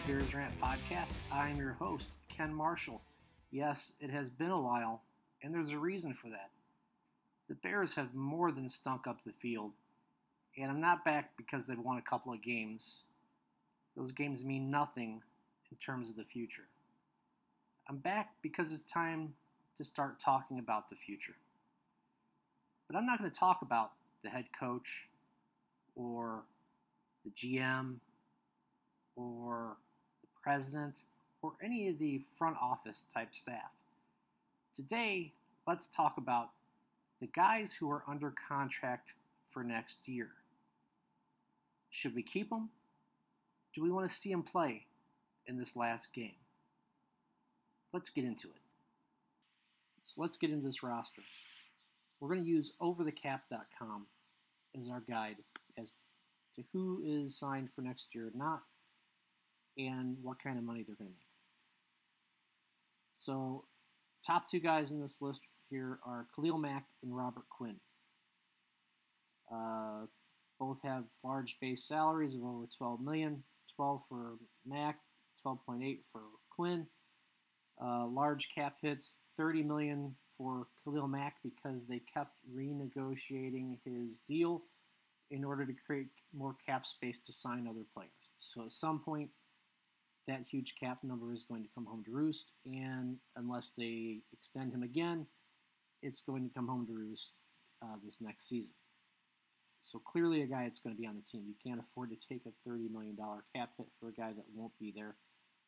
Bears Rant Podcast. I'm your host, Ken Marshall. Yes, it has been a while, and there's a reason for that. The Bears have more than stunk up the field, and I'm not back because they've won a couple of games. Those games mean nothing in terms of the future. I'm back because it's time to start talking about the future. But I'm not going to talk about the head coach or the GM or the president or any of the front office type staff. Today, let's talk about the guys who are under contract for next year. Should we keep them? Do we want to see them play in this last game? Let's get into it. So let's get into this roster. We're going to use overthecap.com as our guide as to who is signed for next year or not, and what kind of money they're going to make. So, top two guys in this list here are Khalil Mack and Robert Quinn. Both have large base salaries of over $12 million, $12 for Mack, $12.8 for Quinn. Large cap hits, $30 million for Khalil Mack because they kept renegotiating his deal in order to create more cap space to sign other players. So at some point, that huge cap number is going to come home to roost, and unless they extend him again, it's going to come home to roost this next season. So clearly a guy that's going to be on the team. You can't afford to take a $30 million cap hit for a guy that won't be there.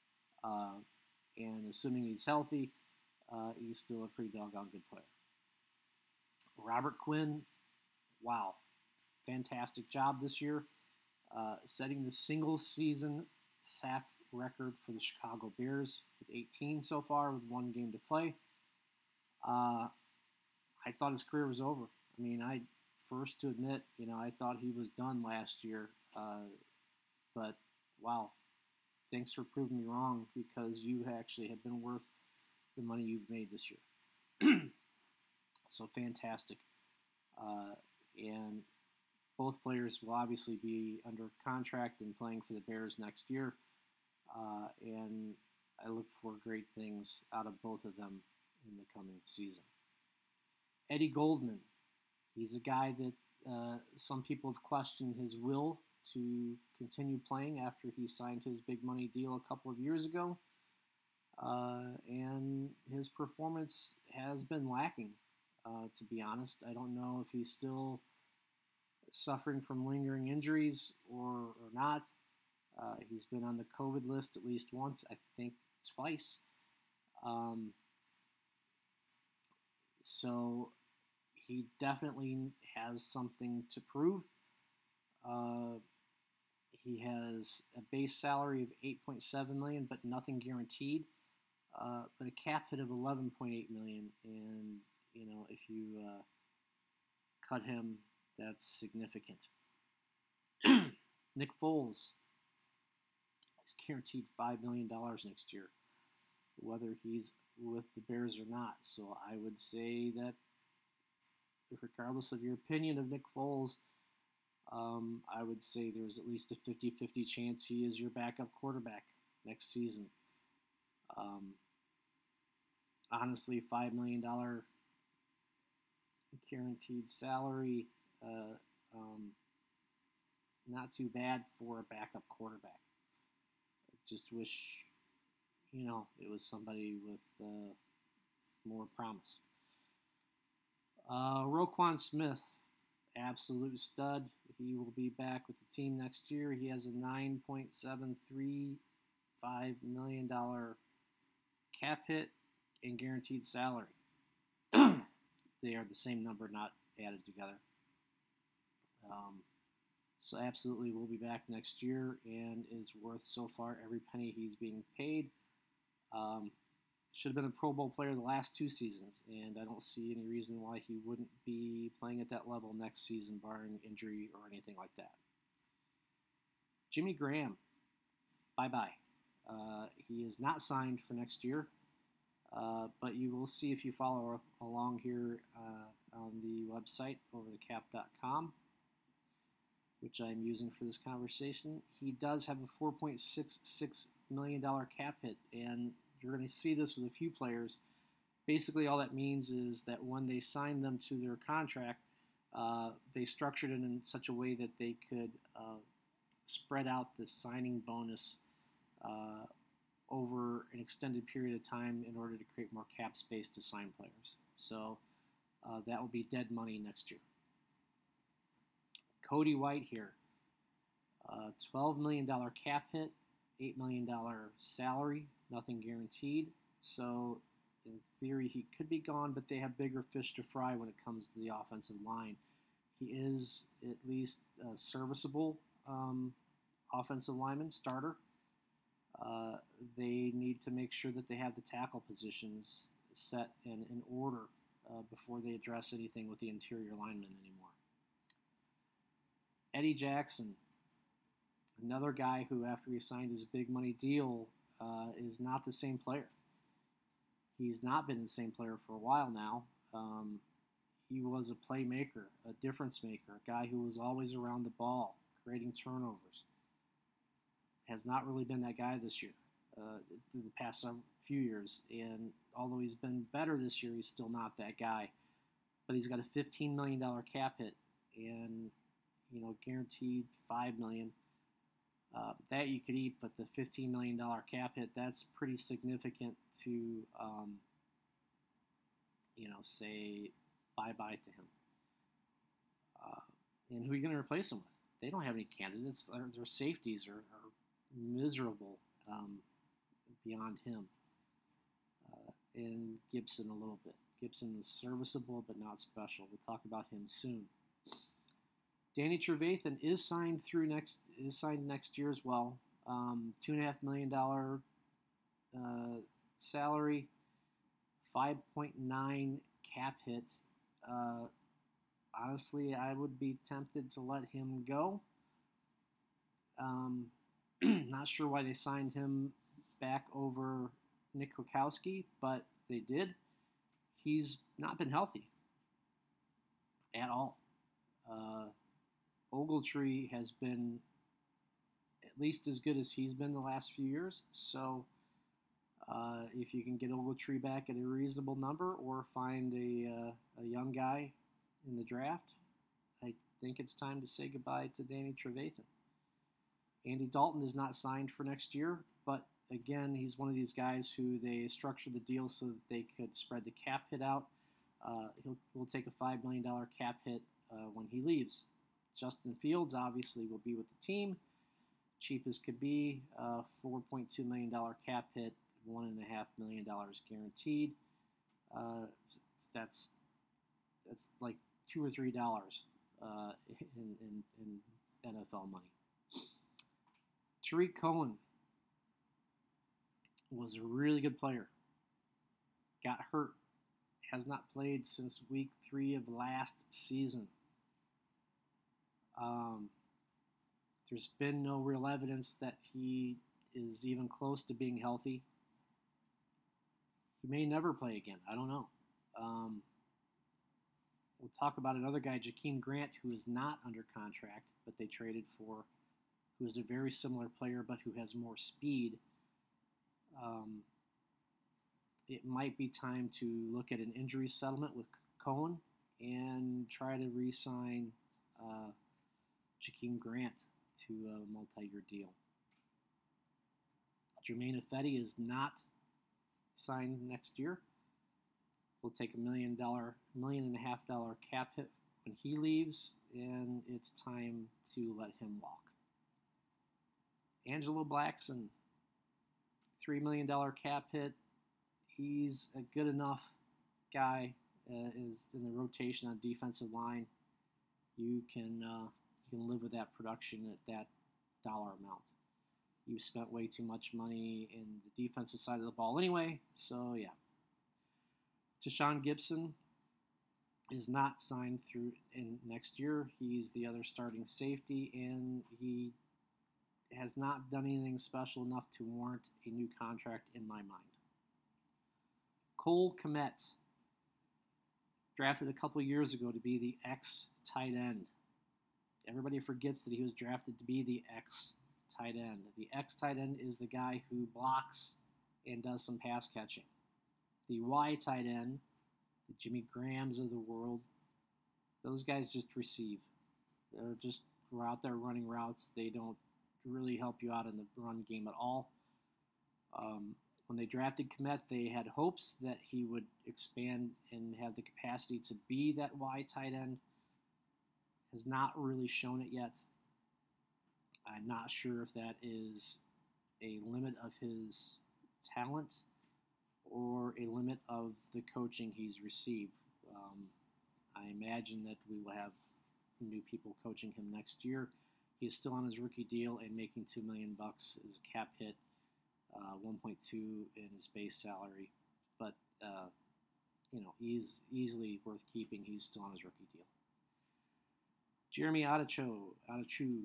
And assuming he's healthy, he's still a pretty doggone good player. Robert Quinn, wow. Fantastic job this year, setting the single-season sack record for the Chicago Bears with 18 so far with one game to play. I thought his career was over. I mean, first to admit, I thought he was done last year. But, wow, thanks for proving me wrong because you actually have been worth the money you've made this year. So fantastic. And both players will obviously be under contract and playing for the Bears next year. And I look for great things out of both of them in the coming season. Eddie Goldman, he's a guy that some people have questioned his will to continue playing after he signed his big money deal a couple of years ago. And his performance has been lacking, to be honest. I don't know if he's still suffering from lingering injuries or not. He's been on the COVID list at least once, I think twice. So he definitely has something to prove. He has a base salary of $8.7 million, but nothing guaranteed. But a cap hit of $11.8 million, and if you cut him, that's significant. Nick Foles is guaranteed $5 million next year, whether he's with the Bears or not. So I would say that regardless of your opinion of Nick Foles, I would say there's at least a 50-50 chance he is your backup quarterback next season. Honestly, $5 million guaranteed salary, not too bad for a backup quarterback. I just wish, it was somebody with more promise. Roquan Smith, absolute stud. He will be back with the team next year. He has a $9.735 million cap hit and guaranteed salary. They are the same number, not added together. So absolutely will be back next year and is worth so far every penny he's being paid. Should have been a Pro Bowl player the last two seasons, and I don't see any reason why he wouldn't be playing at that level next season, barring injury or anything like that. Jimmy Graham, bye-bye. He is not signed for next year, but you will see if you follow along here on the website, overthecap.com, which I'm using for this conversation. He does have a $4.66 million cap hit, and you're going to see this with a few players. Basically, all that means is that when they signed them to their contract, they structured it in such a way that they could spread out the signing bonus over an extended period of time in order to create more cap space to sign players. So that will be dead money next year. Cody White here, $12 million cap hit, $8 million salary, nothing guaranteed. So in theory, he could be gone, but they have bigger fish to fry when it comes to the offensive line. He is at least a serviceable offensive lineman, starter. They need to make sure that they have the tackle positions set and in order before they address anything with the interior linemen anymore. Eddie Jackson, another guy who, after he signed his big money deal, is not the same player. He's not been the same player for a while now. He was a playmaker, a difference maker, a guy who was always around the ball, creating turnovers. Has not really been that guy this year, through the past few years. And although he's been better this year, he's still not that guy. But he's got a $15 million cap hit and, guaranteed $5 million. That you could eat, but the $15 million cap hit, that's pretty significant to, say bye-bye to him. And who are you going to replace him with? They don't have any candidates. Their safeties are miserable beyond him. And Gibson a little bit. Gibson is serviceable but not special. We'll talk about him soon. Danny Trevathan is signed next year as well. $2.5 million salary, 5.9 cap hit. Honestly, I would be tempted to let him go. Not sure why they signed him back over Nick Kwiatkowski, but they did. He's not been healthy at all. Ogletree has been at least as good as he's been the last few years. So if you can get Ogletree back at a reasonable number or find a young guy in the draft, I think it's time to say goodbye to Danny Trevathan. Andy Dalton is not signed for next year, but again, he's one of these guys who they structured the deal so that they could spread the cap hit out. He'll take a $5 million cap hit when he leaves. Justin Fields obviously will be with the team. Cheap as could be, $4.2 million cap hit, $1.5 million guaranteed. That's like $2 or $3 in NFL money. Tariq Cohen was a really good player. Got hurt. Has not played since week 3 of last season. There's been no real evidence that he is even close to being healthy. He may never play again. I don't know. We'll talk about another guy, Jakeem Grant, who is not under contract, but they traded for, who is a very similar player, but who has more speed. It might be time to look at an injury settlement with Cohen and try to re-sign Jakeem Grant to a multi-year deal. Germain Ifedi is not signed next year. We'll take $1.5 million cap hit when he leaves, and it's time to let him walk. Angelo Blackson, $3 million cap hit. He's a good enough guy. Is in the rotation on defensive line. You can live with that production at that dollar amount. You've spent way too much money in the defensive side of the ball anyway. So yeah. Tashaun Gibson is not signed through in next year. He's the other starting safety, and he has not done anything special enough to warrant a new contract in my mind. Cole Kmet, drafted a couple years ago to be the X tight end. Everybody forgets that he was drafted to be the X tight end. The X tight end is the guy who blocks and does some pass catching. The Y tight end, the Jimmy Grahams of the world, those guys just receive. They're just out there running routes. They don't really help you out in the run game at all. When they drafted Kmet, they had hopes that he would expand and have the capacity to be that Y tight end. Has not really shown it yet. I'm not sure if that is a limit of his talent or a limit of the coaching he's received. I imagine that we will have new people coaching him next year. He is still on his rookie deal and making $2 million as a cap hit, 1.2 in his base salary. But he's easily worth keeping. He's still on his rookie deal. Jeremy Attaochu.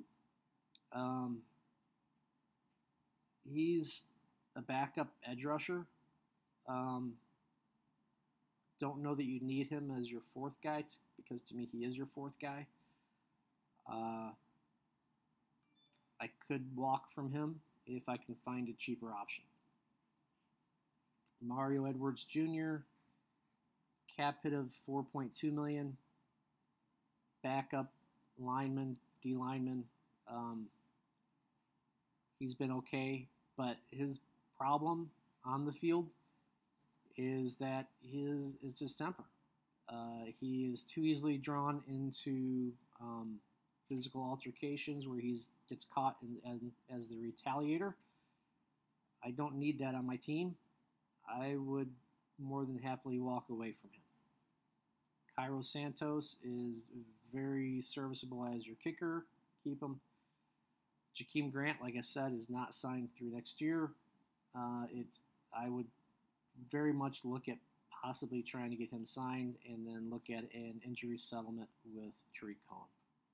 He's a backup edge rusher. Don't know that you need him as your fourth guy because to me he is your fourth guy. I could walk from him if I can find a cheaper option. Mario Edwards Jr. Cap hit of $4.2 million. Backup lineman, D lineman. He's been okay, but his problem on the field is that is his temper. He is too easily drawn into physical altercations where he gets caught as the retaliator. I don't need that on my team. I would more than happily walk away from him. Cairo Santos is very serviceable as your kicker. Keep him. Jakeem Grant, like I said, is not signed through next year. I would very much look at possibly trying to get him signed and then look at an injury settlement with Tariq Cohen.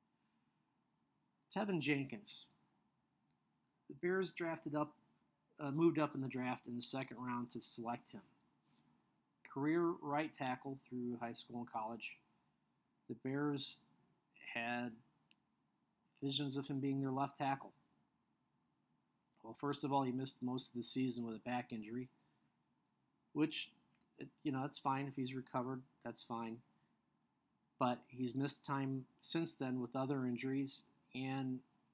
Tevin Jenkins. The Bears moved up in the draft in the second round to select him. Career right tackle through high school and college. The Bears had visions of him being their left tackle. Well, first of all, he missed most of the season with a back injury, which, it's fine if he's recovered. That's fine. But he's missed time since then with other injuries, and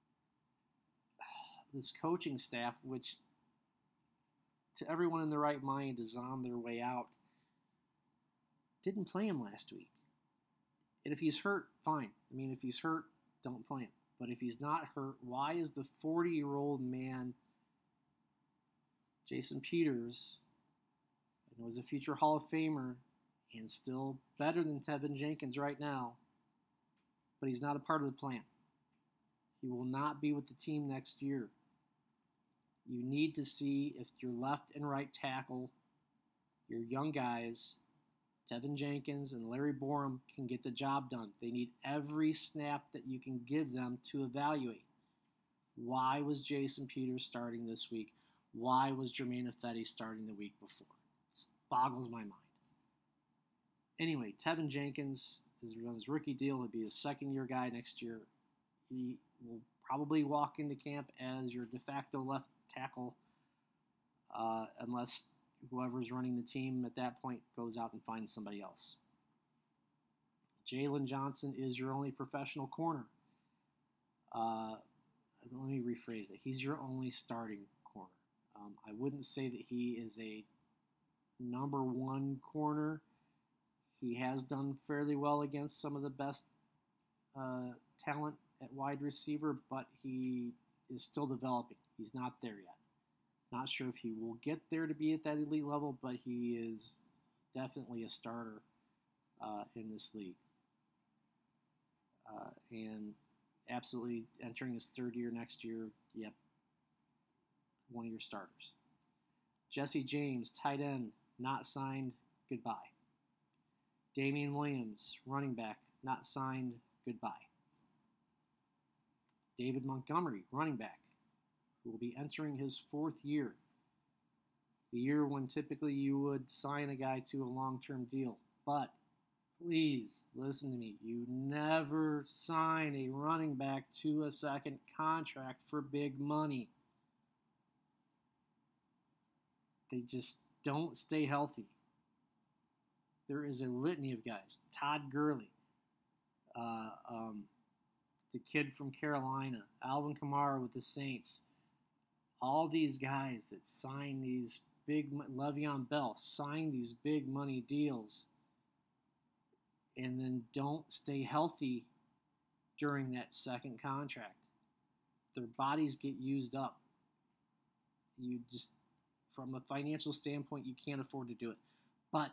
this coaching staff, which to everyone in their right mind is on their way out, didn't play him last week. And if he's hurt, fine. If he's hurt, don't play him. But if he's not hurt, why is the 40-year-old man, Jason Peters, I know he's a future Hall of Famer and still better than Tevin Jenkins right now, but he's not a part of the plan. He will not be with the team next year. You need to see if your left and right tackle, your young guys, Tevin Jenkins and Larry Borom, can get the job done. They need every snap that you can give them to evaluate. Why was Jason Peters starting this week? Why was Germain Ifedi starting the week before? It boggles my mind. Anyway, Tevin Jenkins is on his rookie deal. He'll be a second-year guy next year. He will probably walk into camp as your de facto left tackle unless whoever's running the team at that point goes out and finds somebody else. Jalen Johnson is your only professional corner. Let me rephrase that. He's your only starting corner. I wouldn't say that he is a number one corner. He has done fairly well against some of the best talent at wide receiver, but he is still developing. He's not there yet. Not sure if he will get there to be at that elite level, but he is definitely a starter in this league. And absolutely entering his third year next year, yep, one of your starters. Jesse James, tight end, not signed, goodbye. Damian Williams, running back, not signed, goodbye. David Montgomery, running back, who will be entering his fourth year. The year when typically you would sign a guy to a long-term deal. But Please listen to me. You never sign a running back to a second contract for big money. They just don't stay healthy. There is a litany of guys. Todd Gurley, uh, um, the kid from Carolina, Alvin Kamara with the Saints. All these guys that sign these big, Le'Veon Bell, sign these big money deals and then don't stay healthy during that second contract. Their bodies get used up. You just, from a financial standpoint, you can't afford to do it. But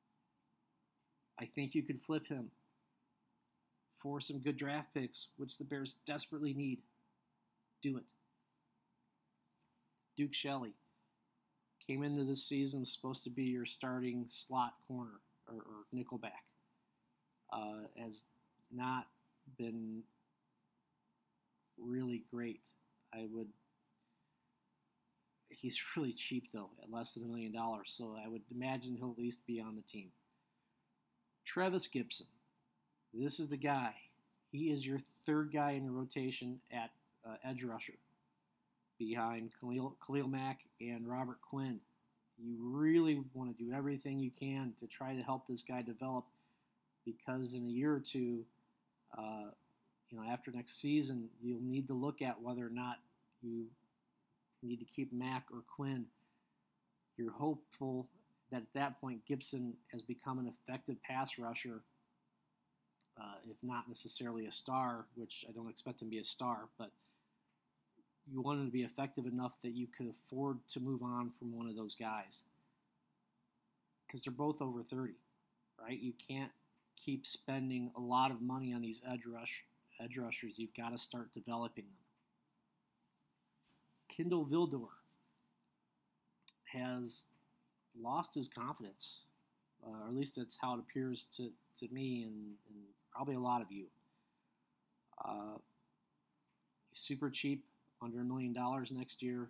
I think you could flip him for some good draft picks, which the Bears desperately need. Do it. Duke Shelley came into this season, was supposed to be your starting slot corner or nickelback. Has not been really great. He's really cheap though, at less than $1 million, so I would imagine he'll at least be on the team. Trevis Gipson, this is the guy. He is your third guy in the rotation at edge rusher, behind Khalil Mack and Robert Quinn. You really want to do everything you can to try to help this guy develop, because in a year or two, after next season, you'll need to look at whether or not you need to keep Mack or Quinn. You're hopeful that at that point Gipson has become an effective pass rusher, if not necessarily a star, which I don't expect him to be a star, but you want him to be effective enough that you could afford to move on from one of those guys, because they're both over 30, right? You can't keep spending a lot of money on these edge rushers. You've got to start developing them. Kindle Vildor has lost his confidence, or at least that's how it appears to me and probably a lot of you. He's super cheap, under $1 million next year.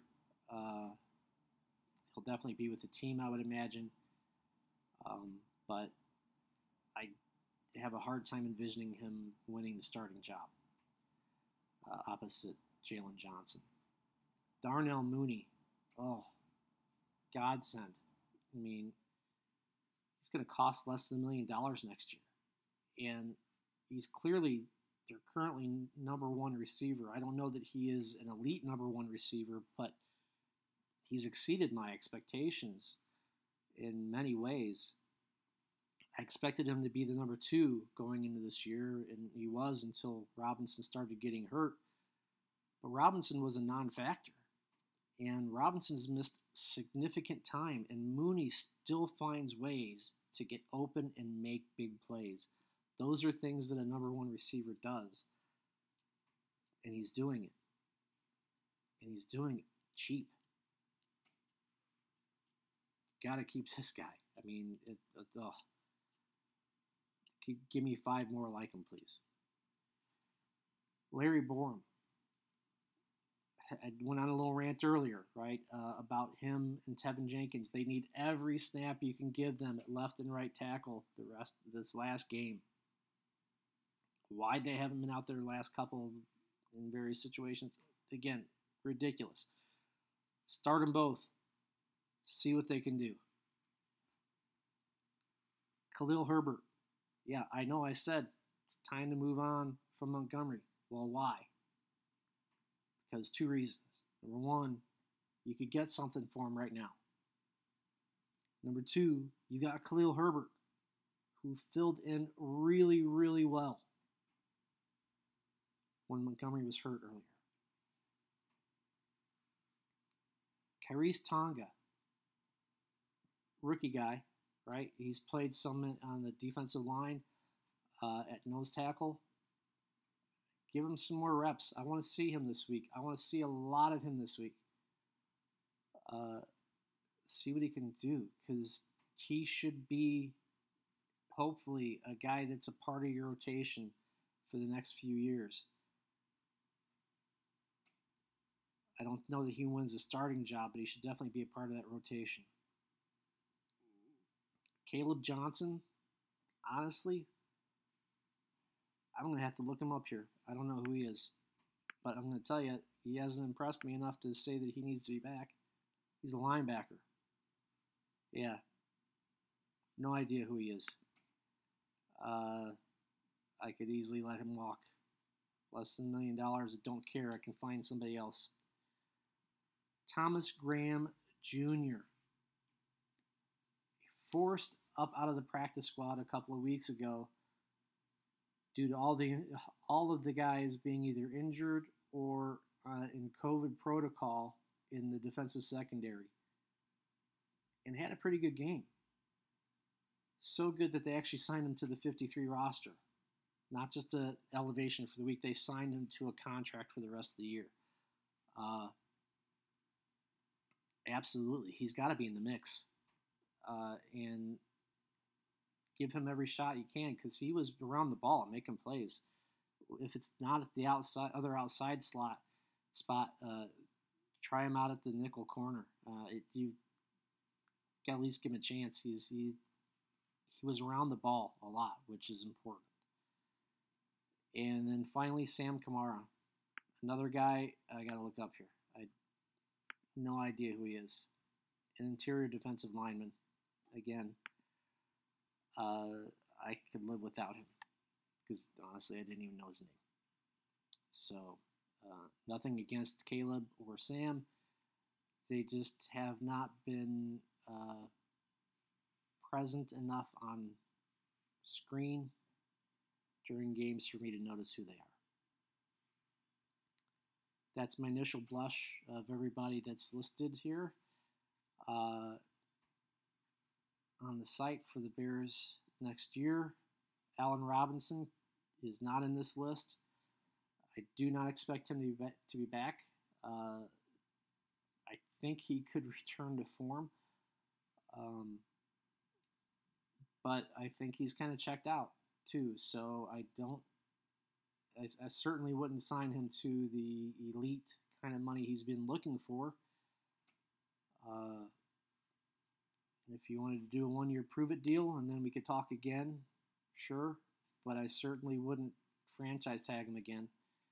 He'll definitely be with the team, I would imagine. But I have a hard time envisioning him winning the starting job opposite Jalen Johnson. Darnell Mooney, oh, godsend. I mean, he's going to cost less than $1 million next year. And he's clearly, they're currently number one receiver. I don't know that he is an elite number one receiver, but he's exceeded my expectations in many ways. I expected him to be the number two going into this year, and he was until Robinson started getting hurt. But Robinson was a non-factor, and Robinson has missed significant time, and Mooney still finds ways to get open and make big plays. Those are things that a number one receiver does, and he's doing it. And he's doing it cheap. Got to keep this guy. I mean, give me 5 more like him, please. Larry Borom. I went on a little rant earlier, right, about him and Tevin Jenkins. They need every snap you can give them at left and right tackle the rest of this last game. Why they haven't been out there the last couple in various situations, again, ridiculous. Start them both. See what they can do. Khalil Herbert. Yeah, I know I said it's time to move on from Montgomery. Well, why? Because 2 reasons. Number 1, you could get something for him right now. Number 2, you got Khalil Herbert, who filled in really, really well when Montgomery was hurt earlier. Khyiris Tonga, rookie guy, right? He's played some on the defensive line at nose tackle. Give him some more reps. I want to see him this week. I want to see a lot of him this week. See what he can do, because he should be, hopefully, a guy that's a part of your rotation for the next few years. I don't know that he wins a starting job, but he should definitely be a part of that rotation. Caleb Johnson, honestly, I'm going to have to look him up here. I don't know who he is. But I'm going to tell you, he hasn't impressed me enough to say that he needs to be back. He's a linebacker. Yeah. No idea who he is. I could easily let him walk. Less than $1 million. I don't care. I can find somebody else. Thomas Graham Jr. Forced up out of the practice squad a couple of weeks ago due to all of the guys being either injured or in COVID protocol in the defensive secondary, and had a pretty good game. So good that they actually signed him to the 53 roster. Not just an elevation for the week. They signed him to a contract for the rest of the year. Absolutely. He's got to be in the mix. And give him every shot you can because he was around the ball and making plays. If it's not at the other outside spot, try him out at the nickel corner. You got to at least give him a chance. He was around the ball a lot, which is important. And then finally, Sam Kamara, another guy I got to look up here. I no idea who he is. An interior defensive lineman. Again, I could live without him because honestly, I didn't even know his name. So, nothing against Caleb or Sam. They just have not been present enough on screen during games for me to notice who they are. That's my initial blush of everybody that's listed here. On the site for the Bears next year, Allen Robinson is not in this list. I do not expect him to be back. I think he could return to form. But I think he's kind of checked out too. So I certainly wouldn't sign him to the elite kind of money he's been looking for. If you wanted to do a 1-year prove-it deal and then we could talk again, sure. But I certainly wouldn't franchise tag him again.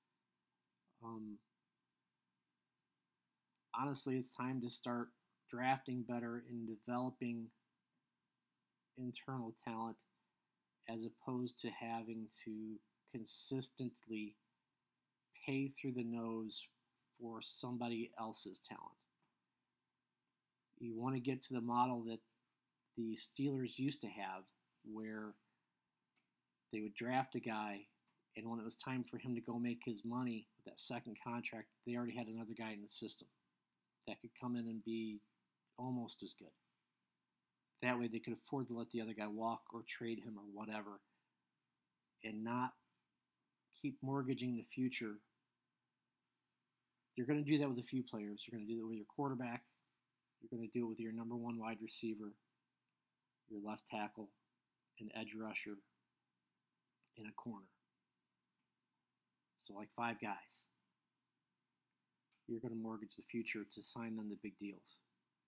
Honestly, it's time to start drafting better and developing internal talent as opposed to having to consistently pay through the nose for somebody else's talent. You want to get to the model that the Steelers used to have where they would draft a guy, and when it was time for him to go make his money with that second contract, they already had another guy in the system that could come in and be almost as good. That way they could afford to let the other guy walk or trade him or whatever and not keep mortgaging the future. You're going to do that with a few players. You're going to do that with your quarterback. You're going to do it with your number one wide receiver, your left tackle, an edge rusher, and a corner. So like 5 guys. You're going to mortgage the future to sign them the big deals.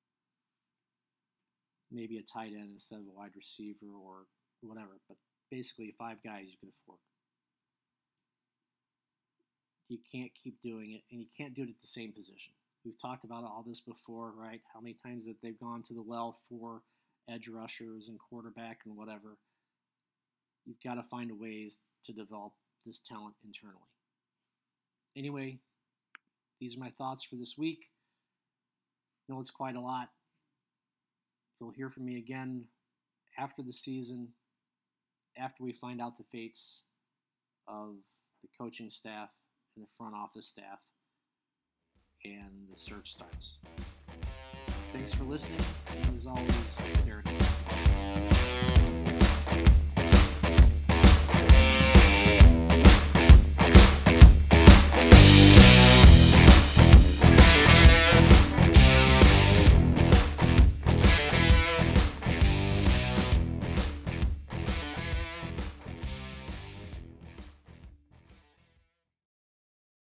Maybe a tight end instead of a wide receiver or whatever, but basically 5 guys you can afford. You can't keep doing it, and you can't do it at the same position. We've talked about all this before, right? How many times that they've gone to the well for edge rushers and quarterback and whatever. You've got to find ways to develop this talent internally. Anyway, these are my thoughts for this week. I know it's quite a lot. You'll hear from me again after the season, after we find out the fates of the coaching staff and the front office staff, and the search starts. Thanks for listening, and as always, Derek.